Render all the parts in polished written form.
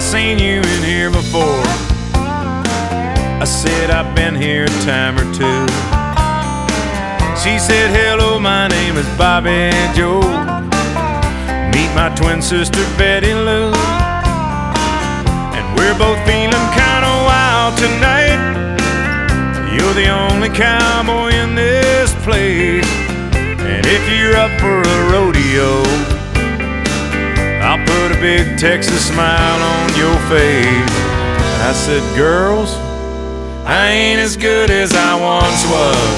seen you in here before. I said, I've been here a time or two. She said, hello, my name is Bobby Joe. Meet my twin sister, Betty Lou. And we're both feeling kinda wild tonight. You're the only cowboy in this place. And if you're up for a rodeo, I'll put a big Texas smile on your face. I said, girls, I ain't as good as I once was.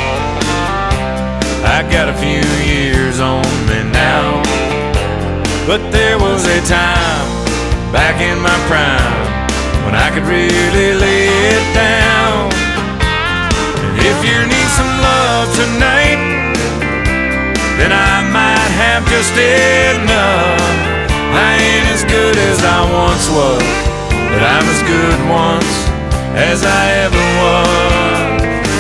I got a few years on me now, but there was a time back in my prime when I could really lay it down. And if you need some love tonight, then I might have just enough. I ain't as good as I once was, but I'm as good once as I ever was.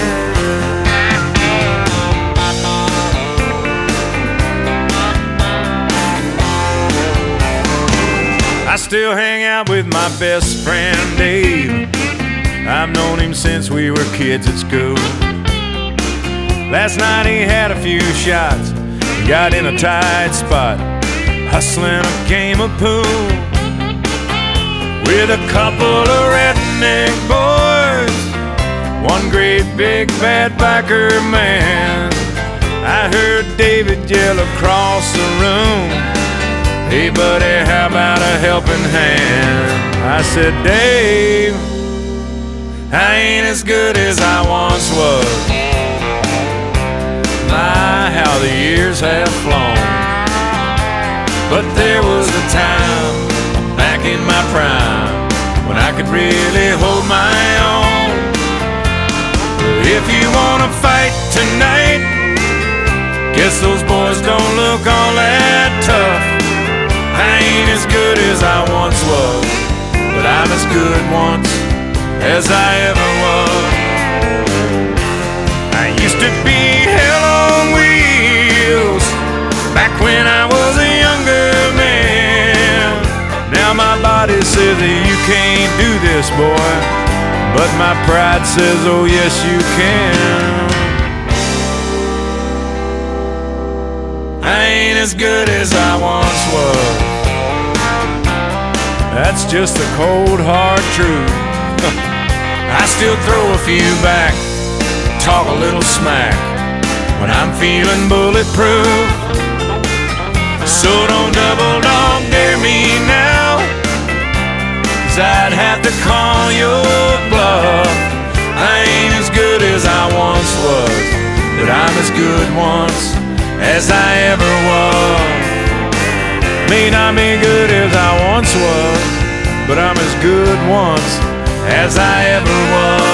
I still hang out with my best friend Dave. I've known him since we were kids at school. Last night he had a few shots, got in a tight spot, hustling a game of pool with a couple of redneck boys, one great big bad biker man. I heard David yell across the room, hey buddy, how about a helping hand? I said, Dave, I ain't as good as I once was. My, how the years have flown. But there was a time back in my prime when I could really hold my own. If you wanna fight tonight, guess those boys don't look all that tough. I ain't as good as I once was, but I'm as good once as I ever was. I used to be hell on wheels back when I was a younger man. Now my body says that you can't do this, boy, but my pride says, oh yes you can. I ain't as good as I once was. That's just the cold hard truth. I still throw a few back, talk a little smack when I'm feeling bulletproof. So don't double dog dare me now, 'cause I'd have to call your bluff. I ain't as good as I once was, but I'm as good once as I ever was. May not be good as I once was, but I'm as good once as I ever was.